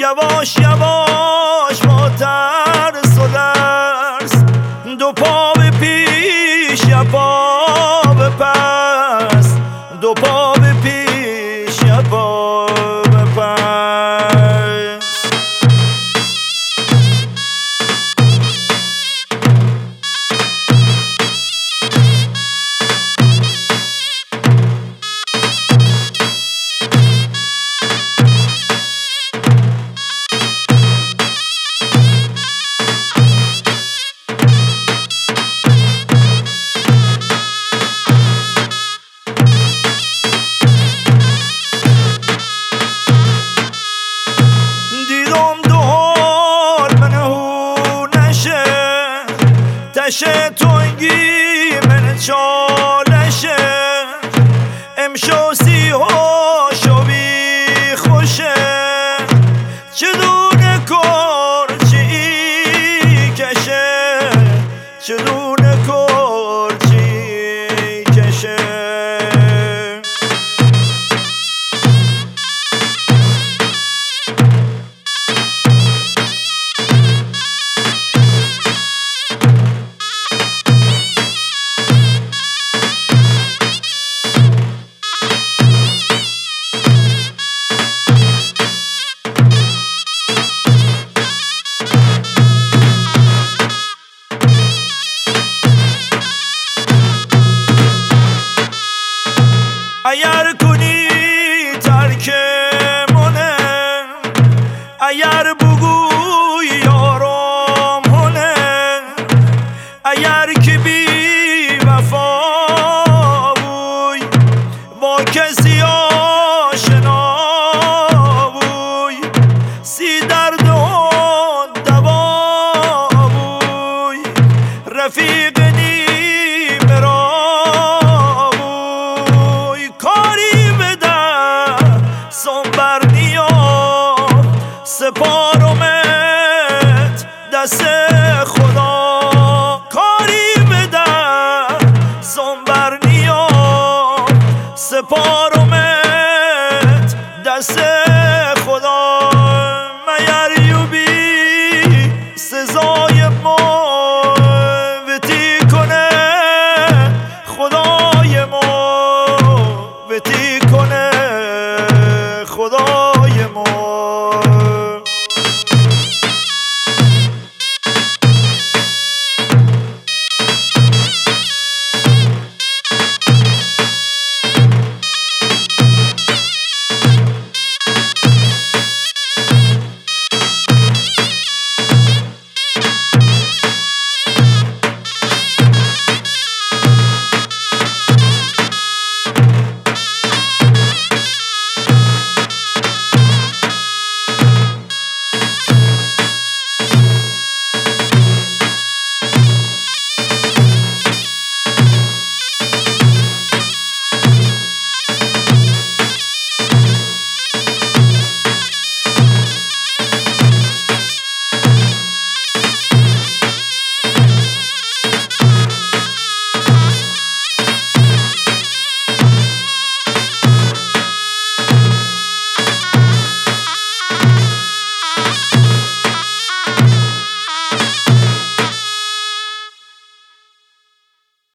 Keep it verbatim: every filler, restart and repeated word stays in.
یواش یواش با ترس و لرز، دو پا به پیش یه پا به پس، دو پا به پیش یه پا به پس. تشه تنگی من چالشه، امشو سی هاشو بی خوشه، چدونه کرچی کشه، چدونه کرچی کشه. اگر کنی ترک منه، اگر بگوی یارم هنه، اگر که بی وفا بوی با کسی آشنا بوی، سی درد و دوا بوی، رفیق نیم را سنبر نیا سپاه